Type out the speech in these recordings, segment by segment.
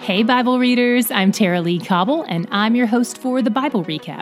Hey, Bible readers, I'm Tara Lee Cobble, and I'm your host for the Bible Recap.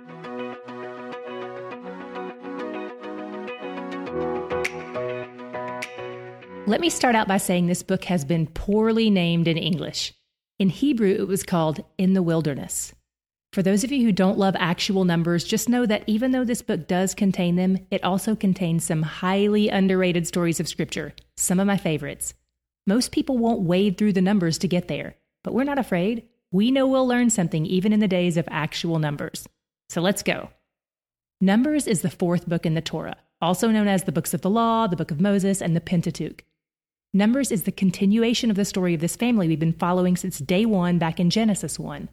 Let me start out by saying this book has been poorly named in English. In Hebrew, it was called In the Wilderness. For those of you who don't love actual numbers, just know that even though this book does contain them, it also contains some highly underrated stories of Scripture, some of my favorites. Most people won't wade through the numbers to get there, but we're not afraid. We know we'll learn something even in the days of actual numbers. So let's go. Numbers is the fourth book in the Torah, also known as the books of the Law, the Book of Moses, and the Pentateuch. Numbers is the continuation of the story of this family we've been following since day one back in Genesis 1.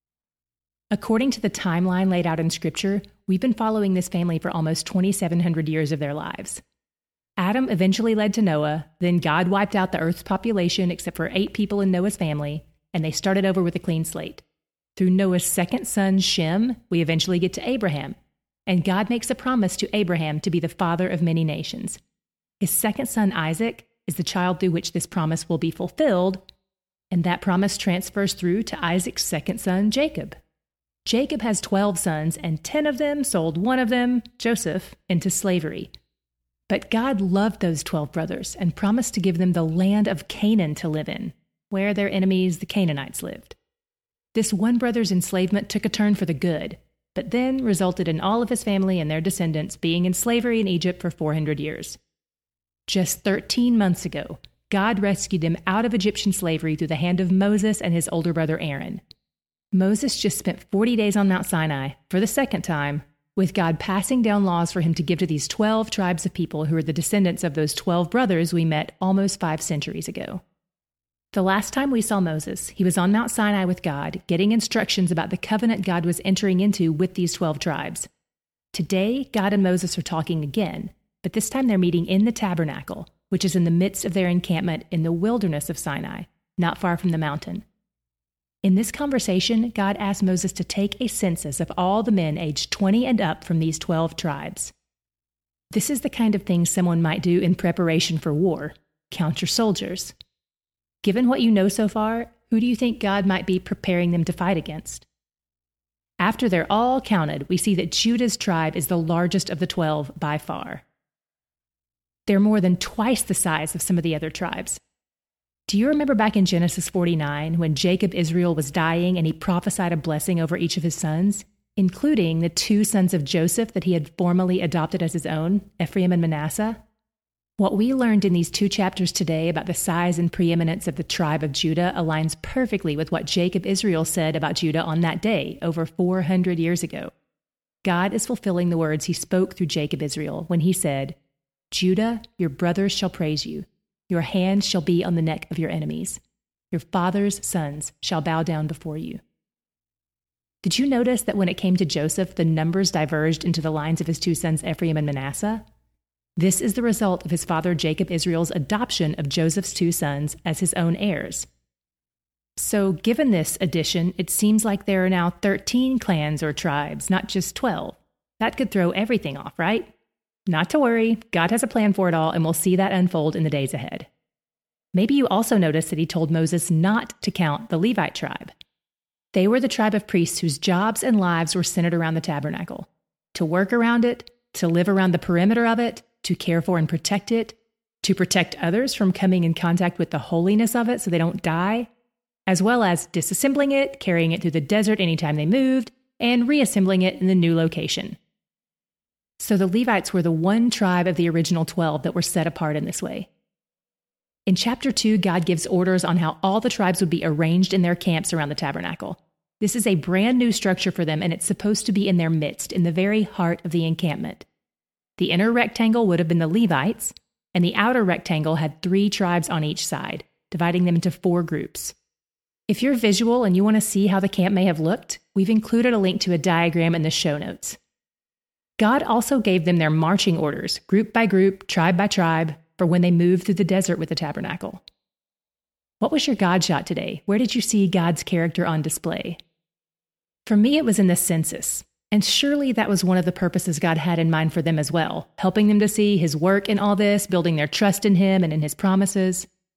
According to the timeline laid out in Scripture, we've been following this family for almost 2,700 years of their lives. Adam eventually led to Noah, then God wiped out the earth's population except for 8 people in Noah's family, and they started over with a clean slate. Through Noah's second son, Shem, we eventually get to Abraham, and God makes a promise to Abraham to be the father of many nations. His second son, Isaac, is the child through which this promise will be fulfilled, and that promise transfers through to Isaac's second son, Jacob. Jacob has 12 sons, and 10 of them sold one of them, Joseph, into slavery. But God loved those 12 brothers and promised to give them the land of Canaan to live in, where their enemies, the Canaanites, lived. This one brother's enslavement took a turn for the good, but then resulted in all of his family and their descendants being in slavery in Egypt for 400 years. Just 13 months ago, God rescued them out of Egyptian slavery through the hand of Moses and his older brother Aaron. Moses just spent 40 days on Mount Sinai, for the second time, with God passing down laws for him to give to these 12 tribes of people who are the descendants of those 12 brothers we met almost 5 centuries ago. The last time we saw Moses, he was on Mount Sinai with God, getting instructions about the covenant God was entering into with these 12 tribes. Today, God and Moses are talking again, but this time they're meeting in the tabernacle, which is in the midst of their encampment in the wilderness of Sinai, not far from the mountain. In this conversation, God asked Moses to take a census of all the men aged 20 and up from these 12 tribes. This is the kind of thing someone might do in preparation for war. Count your soldiers. Given what you know so far, who do you think God might be preparing them to fight against? After they're all counted, we see that Judah's tribe is the largest of the 12 by far. They're more than twice the size of some of the other tribes. Do you remember back in Genesis 49 when Jacob Israel was dying and he prophesied a blessing over each of his sons, including the 2 sons of Joseph that he had formally adopted as his own, Ephraim and Manasseh? What we learned in these 2 chapters today about the size and preeminence of the tribe of Judah aligns perfectly with what Jacob Israel said about Judah on that day, over 400 years ago. God is fulfilling the words he spoke through Jacob Israel when he said, "Judah, your brothers shall praise you. Your hand shall be on the neck of your enemies. Your father's sons shall bow down before you." Did you notice that when it came to Joseph, the numbers diverged into the lines of his 2 sons Ephraim and Manasseh? This is the result of his father Jacob Israel's adoption of Joseph's 2 sons as his own heirs. So given this addition, it seems like there are now 13 clans or tribes, not just 12. That could throw everything off, right? Not to worry, God has a plan for it all, and we'll see that unfold in the days ahead. Maybe you also noticed that he told Moses not to count the Levite tribe. They were the tribe of priests whose jobs and lives were centered around the tabernacle. To work around it, to live around the perimeter of it, to care for and protect it, to protect others from coming in contact with the holiness of it so they don't die, as well as disassembling it, carrying it through the desert anytime they moved, and reassembling it in the new location. So the Levites were the one tribe of the original 12 that were set apart in this way. In chapter 2, God gives orders on how all the tribes would be arranged in their camps around the tabernacle. This is a brand new structure for them, and it's supposed to be in their midst, in the very heart of the encampment. The inner rectangle would have been the Levites, and the outer rectangle had 3 tribes on each side, dividing them into 4 groups. If you're visual and you want to see how the camp may have looked, we've included a link to a diagram in the show notes. God also gave them their marching orders, group by group, tribe by tribe, for when they moved through the desert with the tabernacle. What was your God shot today? Where did you see God's character on display? For me, it was in the census, and surely that was one of the purposes God had in mind for them as well, helping them to see his work in all this, building their trust in him and in his promises.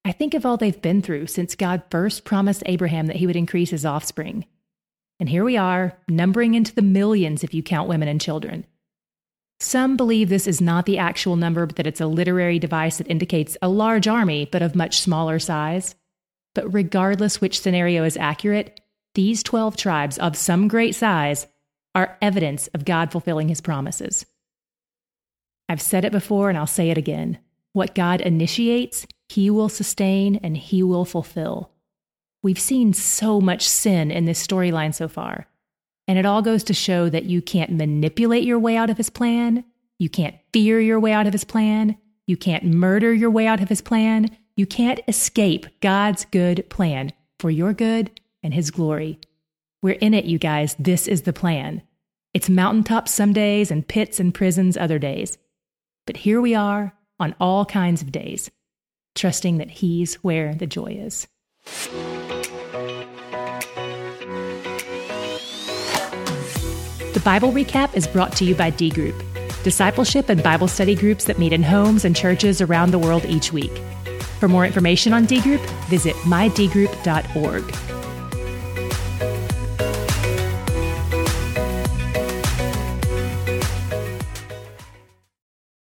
I think of all they've been through since God first promised Abraham that he would increase his offspring. And here we are, numbering into the millions if you count women and children. Some believe this is not the actual number, but that it's a literary device that indicates a large army, but of much smaller size. But regardless which scenario is accurate, these 12 tribes of some great size are evidence of God fulfilling his promises. I've said it before and I'll say it again. What God initiates, he will sustain and he will fulfill. We've seen so much sin in this storyline so far. And it all goes to show that you can't manipulate your way out of his plan. You can't fear your way out of his plan. You can't murder your way out of his plan. You can't escape God's good plan for your good and his glory. We're in it, you guys. This is the plan. It's mountaintops some days and pits and prisons other days. But here we are on all kinds of days, trusting that he's where the joy is. The Bible Recap is brought to you by D Group, discipleship and Bible study groups that meet in homes and churches around the world each week. For more information on D Group, visit mydgroup.org.